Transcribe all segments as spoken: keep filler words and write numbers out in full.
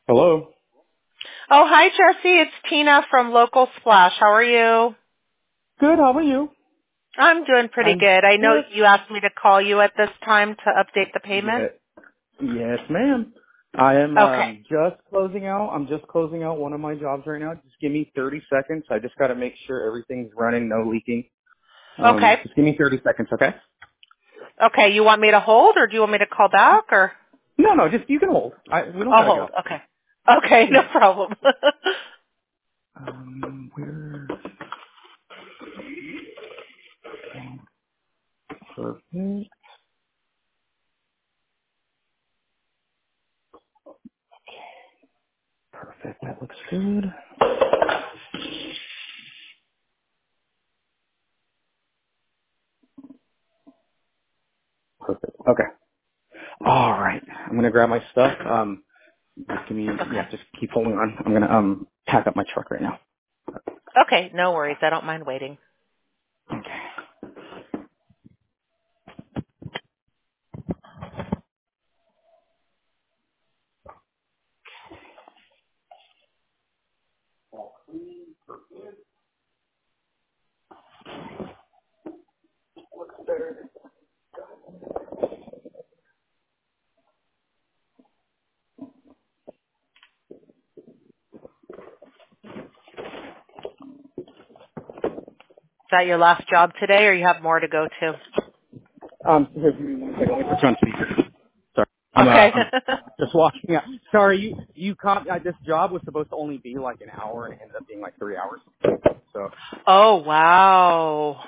Hello. Oh, hi, Jesse. It's Tina from Local Splash. How are you? Good. How are you? I'm doing pretty I'm good. I know just you asked me to call you at this time to update the payment. yeah, yes, ma'am. I am Okay. um just closing out. I'm just closing out one of my jobs right now. Just give me thirty seconds. I just got to make sure everything's running, no leaking. Um, Okay. just give me thirty seconds, okay? Okay. You want me to hold or do you want me to call back or? No, no, just you can hold. I we don't I'll gotta get hold. off the phone. Okay. Okay. No Yeah. problem. Um, where? Perfect. Perfect. That looks good. Perfect. Okay. All right. I'm gonna grab my stuff. Um, just give me. Okay. Yeah, just keep holding on. I'm gonna um pack up my truck right now. Okay. No worries. I don't mind waiting. Okay. Is that your last job today or you have more to go to? Um, here, give me one second. Let me put you on speaker. Sorry. I'm, uh, Okay. I'm just walking out. Sorry, you, you caught, uh, this job was supposed to only be like an hour and it ended up being like three hours. So, Oh, wow.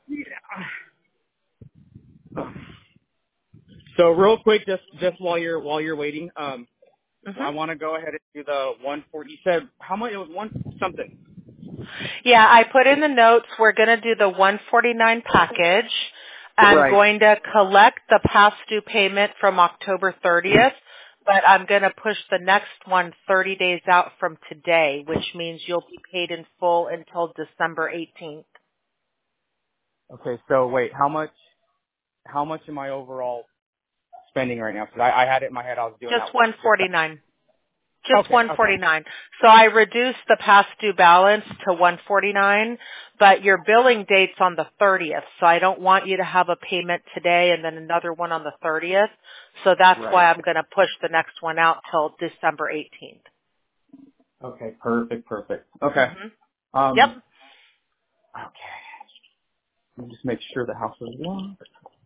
so real quick, just, just while you're, while you're waiting, um, Mhm. I want to go ahead and do the one forty. You said how much? It was one something. Yeah, I put in the notes we're going to do the one forty-nine package. I'm Right. going to collect the past due payment from October thirtieth, but I'm going to push the next one thirty days out from today, which means you'll be paid in full until December eighteenth. Okay. So wait, how much, how much am I overall spending right now? Because I, I had it in my head. I was doing Just that one. one Just forty-nine. Just okay. Okay. one forty-nine. So I reduced the past due balance to one forty-nine, but your billing date's on the thirtieth. So I don't want you to have a payment today and then another one on the thirtieth. So that's why Right. I'm going to push the next one out till December eighteenth. Okay. Perfect. Perfect. Okay. Mhm. Yep. Um. Okay. Let me just make sure the house is locked.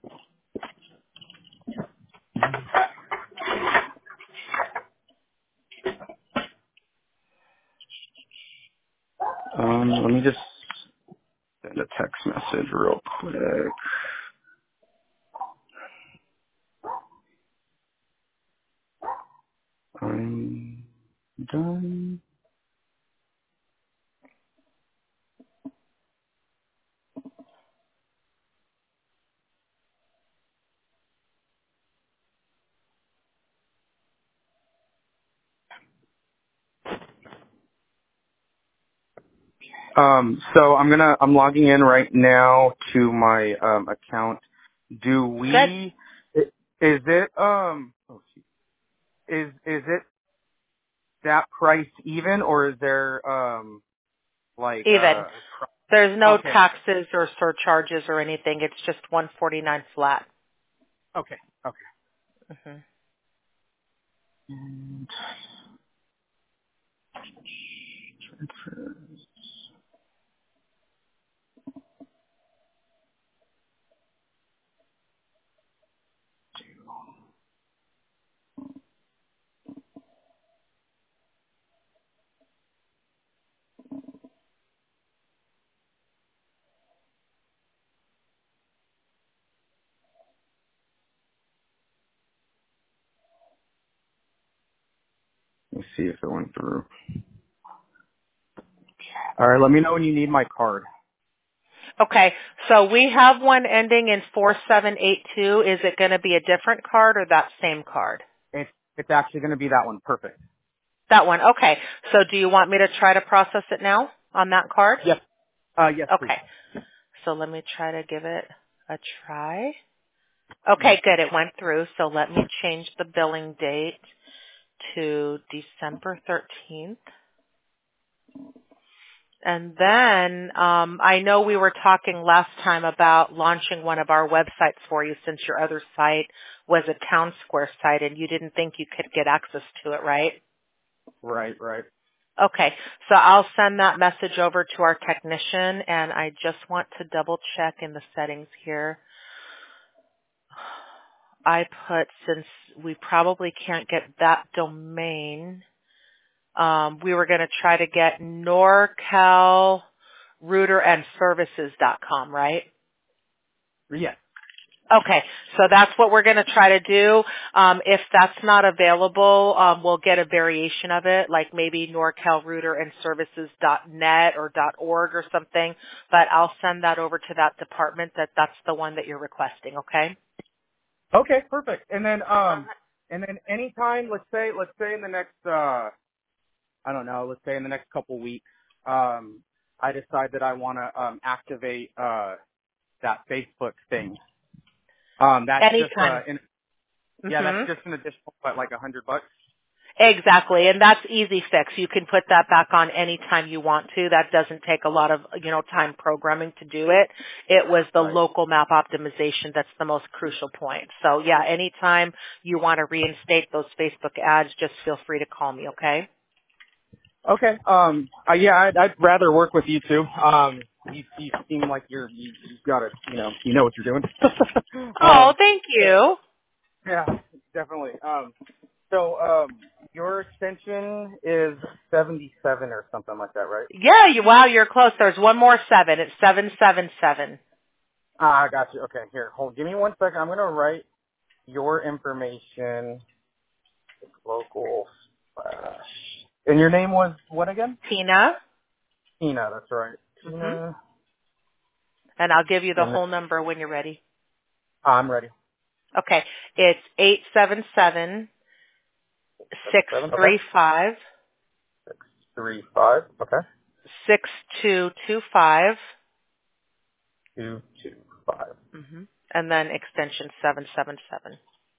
Um, let me just send a text message real quick. I'm done. Um, so I'm gonna, I'm logging in right now to my, um, account. Do Good. we, i- is it, um, oh, shoot. is, is it that price even or is there, um, like, Even. uh, There's pro- no okay, taxes or surcharges or anything. It's just one forty-nine flat. okay, okay. Mhm. And transfers. Let me see if it went through. All right, let me know when you need my card. Okay, so we have one ending in four seven eight two. Is it going to be a different card or that same card? It's it's actually going to be that one. Perfect. That one. Okay. So do you want me to try to process it now on that card? Yes. Uh, yes, please. Okay. So let me try to give it a try. Okay, good. It went through. So let me change the billing date to December thirteenth. And then um, I know we were talking last time about launching one of our websites for you since your other site was a Town Square site and you didn't think you could get access to it, right? Right, right. Okay, so I'll send that message over to our technician, and I just want to double check in the settings here. I put, since we probably can't get that domain, um, we were going to try to get norcal router and services dot com, right? Yes. Okay, so that's what we're going to try to do. Um, if that's not available, um, we'll get a variation of it, like maybe norcal router and services dot net or .org or something. But I'll send that over to that department. That that's the one that you're requesting. Okay. Okay, perfect. And then, um, and then anytime, let's say, let's say in the next, uh, I don't know, let's say in the next couple weeks, um, I decide that I want to um, activate uh, that Facebook thing. Um, that's just, uh, Anytime. in, yeah, that's Mhm. just an additional, but like a hundred bucks. Exactly, and that's easy fix. You can put that back on anytime you want to. That doesn't take a lot of, you know, time programming to do it. It was the Right. local map optimization that's the most crucial point. So yeah, anytime you want to reinstate those Facebook ads, just feel free to call me, okay? Okay. Um. Uh, yeah, I'd, I'd rather work with you two. Um. You, you seem like you're you, you've got it. You know, you know what you're doing. Oh, um. thank So, you. yeah, definitely. Um. So, um, your extension is seventy-seven or something like that, right? Yeah, you, wow, you're close. There's one more seven. It's seven seven seven. Ah, I got you. Okay, here, hold. Give me one second. I'm gonna write your information. Local slash. And your name was what again? Tina. Tina. That's right. Mhm. Tina. And I'll give you the And whole number when you're ready. I'm ready. Okay. It's eight seven seven Seven six seven. Okay. three five. Six three five. Okay. six two two five, Two two five. mm-hmm. and then extension seven seven seven.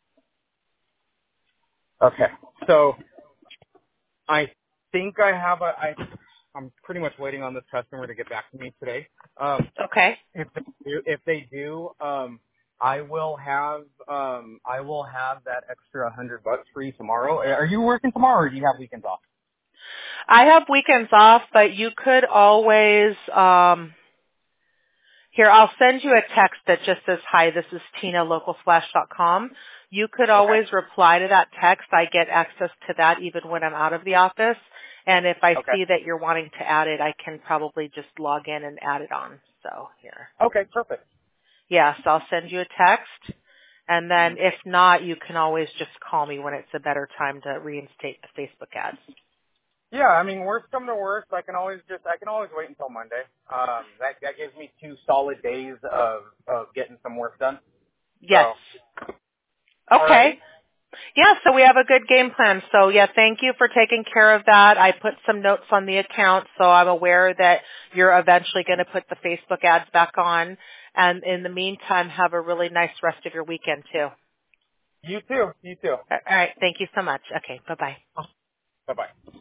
Okay. So I think I have a. I. I'm pretty much waiting on this customer to get back to me today. Um, Okay. if they do, if they do, um, I will have. Um, I will have that extra hundred bucks for you tomorrow. Are you working tomorrow, or do you have weekends off? I have weekends off, but you could always, um, here, I'll send you a text that just says, hi, this is Tina, local slash dot com. You could Okay. always reply to that text. I get access to that even when I'm out of the office. And if I Okay. see that you're wanting to add it, I can probably just log in and add it on. So here. Okay. Perfect. Yes, I'll send you a text. And then if not, you can always just call me when it's a better time to reinstate the Facebook ads. Yeah, I mean, worst come to worst, I can always just, I can always wait until Monday. Um, that, that gives me two solid days of, of getting some work done. Yes. So, Okay. alrighty. Yeah, so we have a good game plan. So yeah, thank you for taking care of that. I put some notes on the account, so I'm aware that you're eventually going to put the Facebook ads back on. And in the meantime, have a really nice rest of your weekend too. You too. You too. All right. Thank you so much. Okay. Bye-bye. Bye bye.